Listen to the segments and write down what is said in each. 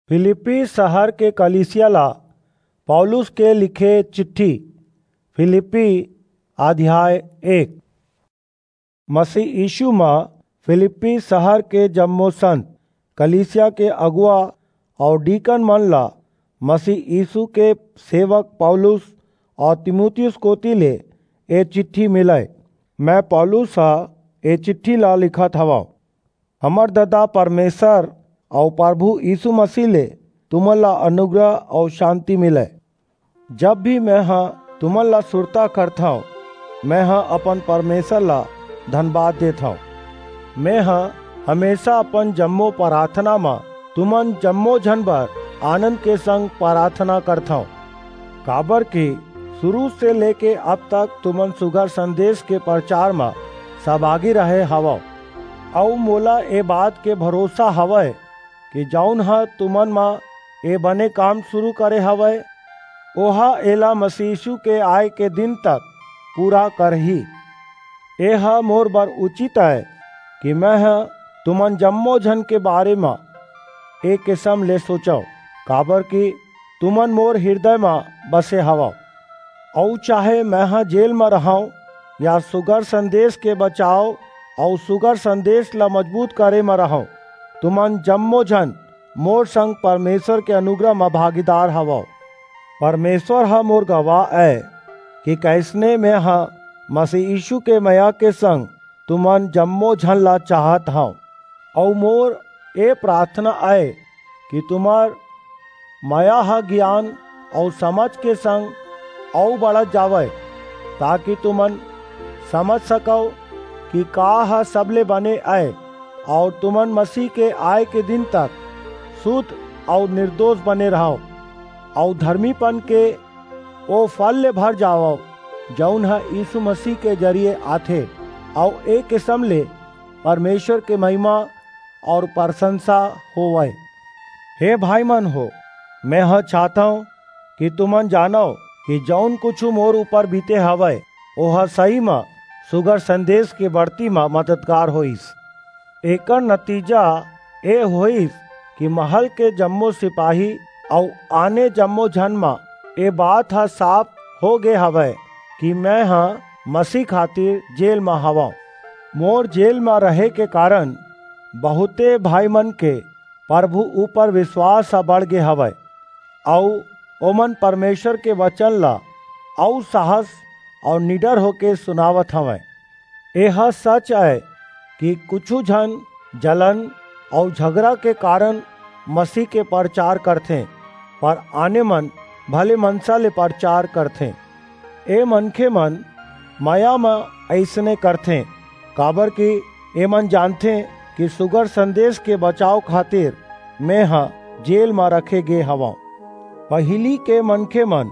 फिलिप्पी शहर के कलीसिया ला पौलुस के लिखे चिट्ठी। फिलिप्पी अध्याय 1। मसीह यीशु में फिलिप्पी शहर के जम्मो संत कलीसिया के अगुआ और डीकन मन ला मसीह यीशु के सेवक पौलुस और तीमुथियुस कोती ले ए चिट्ठी मिले। मैं पौलुस ए चिट्ठी ला लिखत हवा। हमर दादा परमेश्वर और प्रभु यीशु मसीह ले तुमन ला अनुग्रह और शांति मिले। जब भी मैं तुमन ला सुरता करता हूँ, मैं अपन परमेश्वर ला धन्यवाद देता हूँ। मैं हमेशा अपन जम्मो प्रार्थना में तुमन जम्मो जन बर आनंद के संग प्रार्थना करता हूँ। काबर की शुरू से लेके अब तक तुमन सुगर संदेश के प्रचार में सहभागी रहे हवा। और मोला ए बात के भरोसा हवय कि जौन तुमन में ए बने काम शुरू करे हवय ओहा एला मसीह यीशु के आय के दिन तक पूरा करही। एहा मोर बर उचित है कि मैं तुमन जम्मो जन के बारे में एक किस्म ले सोचो, काबर कि तुमन मोर हृदय में बसे हवा। और चाहे मैं जेल में रहूं या सुगर संदेश के बचाव और सुगर संदेश ला मजबूत करे में रहूं, तुमन जम्मो जन मोर संग परमेश्वर के अनुग्रह में भागीदार हवा। परमेश्वर मोर गवाह है कि कैसने में मसीह यीशु के मया के संग तुमन जम्मो झन ला चाहत हूँ। और मोर ए प्रार्थना है कि तुम्हार मया ज्ञान और समझ के संग और बढ़त जावे, ताकि तुमन समझ सको कि का सबले बने आए और तुमन मसीह के आय के दिन तक शुद्ध और निर्दोष बने रहो और धर्मीपन के ओ फल ले भर जाओ जौन यीशु मसीह के जरिए आथे, और एक किस्म ले परमेश्वर के महिमा और प्रशंसा होवे। हे भाई मन हो, मैं चाहता हूँ कि तुमन जानो कि जौन कुछ मोर ऊपर बीते हवे ओह सही में सुगर संदेश के बढ़ती में मददगार होइस। एकर नतीजा ए होइस कि महल के जम्मो सिपाही और आने जम्मो जन में ए बात साफ हो गए हवे कि मैं मसीह खातिर जेल में हवा। मोर जेल में रहे के कारण बहुते भाई मन के प्रभु ऊपर विश्वास बढ़ गए हवे और ओमन परमेश्वर के वचन ला और साहस और निडर होके सुनावत हवे। यह सच है कि कुछ जन जलन और झगड़ा के कारण मसीह के प्रचार करते, पर आने मन भले मनसा ले प्रचार करते। ए मनखे मन माया में ऐसने करते, काबर कि ए मन जानते कि सुगर संदेश के बचाव खातिर मैं जेल में रखे गे हवा। पहली के मनखे मन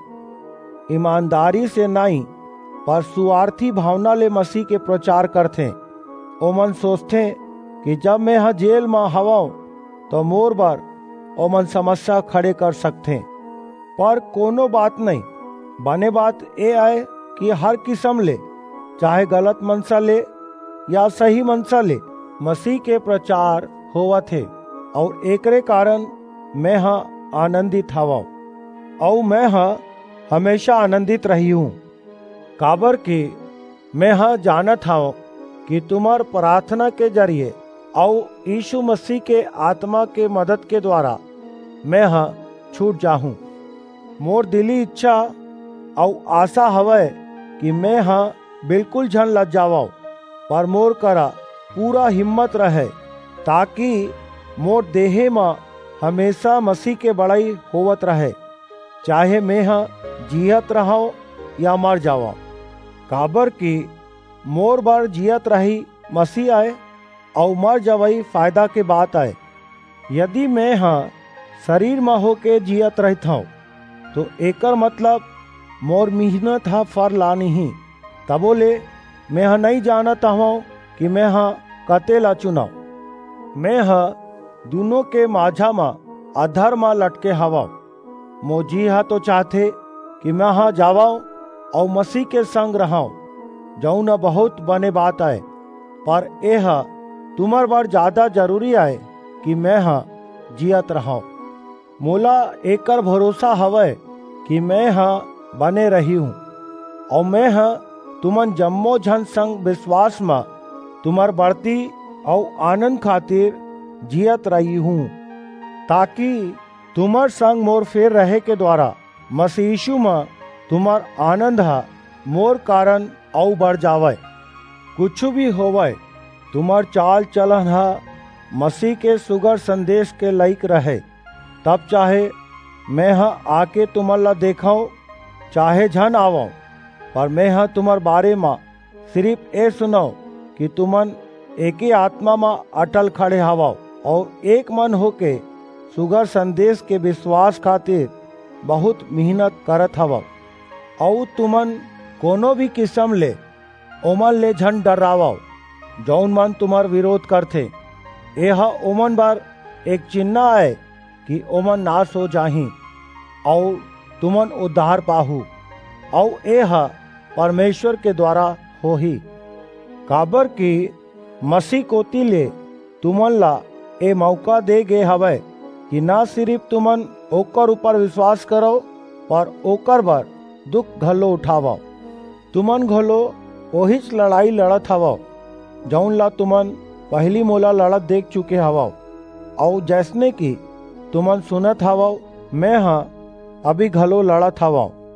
ईमानदारी से नहीं पर सुआर्थी भावना ले मसीह के प्रचार करते। ओमन सोचते कि जब मैं जेल में हवा तो मोर बर ओमन समस्या खड़े कर सकते, पर कोनो बात नहीं। बने बात ए है कि हर किस्म ले, चाहे गलत मनसा ले या सही मनसा ले, मसीह के प्रचार होवत है और एकरे कारण मैं आनंदित हवा। और मैं हमेशा आनंदित रही हूँ, काबर कि मैं जानत हूँ कि तुम्हार प्रार्थना के जरिए और यीशु मसीह के आत्मा के मदद के द्वारा मैं छूट जाऊं। मोर दिली इच्छा और आशा हवे कि मैं बिल्कुल झन लज जावा, पर मोर करा पूरा हिम्मत रहे, ताकि मोर देहे में हमेशा मसीह के बड़ाई होवत रहे, चाहे मैं जियत रहो या मर जावा। काबर की मोर बार जियत रही मसीह आए और मर जावई फायदा के बात आए। यदि मैं शरीर में होके जियत रहता हूँ तो एकर मतलब मोर मेहनत फर ला नहीं। तबो ले मैं नहीं जानता हूँ कि मैं कतेला चुनाव। मैं दोनों के माझा में अधर में लटके हवा। मोजी तो चाहते कि मैं जावा और मसीह के संग रहा, जौन बहुत बने बात है, पर यह तुम्हार बार ज्यादा जरूरी है कि मैं जियत रहा। मोला एकर भरोसा हवय कि मैं बने रही हूँ और मैं तुमन जम्मो झन संग विश्वास में तुमर बढ़ती और आनंद खातिर जियत रही हूँ, ताकि तुमर संग मोर फेर रहे के द्वारा मसीह यीशु में तुमर आनंद मोर कारण और बढ़ जावे। कुछ भी होवे तुमर चाल चलन मसीह के सुगर संदेश के लायक रहे, तब चाहे मैं आके तुमर ला देखूं चाहे झन आवं, पर मैं तुमर बारे में सिर्फ ए सुनो कि तुमन एक ही आत्मा में अटल खड़े हवो और एक मन होके सुगर संदेश के विश्वास खातिर बहुत मेहनत करत हवो। और तुमन कोनो भी किस्म ले ओमन ले झन डरावो जौन मन तुम्हार विरोध करथे। यह ओमन बार एक चिन्ह है कि ओमन नाश हो जाही और तुमन उद्धार पाहू, और यह परमेश्वर के द्वारा हो ही। काबर की मसीह कोती ले तुमन ला ए मौका दे गे हवे कि ना सिर्फ तुमन ओकर ऊपर विश्वास करो, पर ओकर बर दुख घलो उठावो। तुमन घलो ओहिच लड़ाई लड़त हवो जौन ला तुमन पहली मोला लड़त देख चुके हवो, और जैसने कि तुमन सुनत हवो मैं अभी घलो लड़त हवो।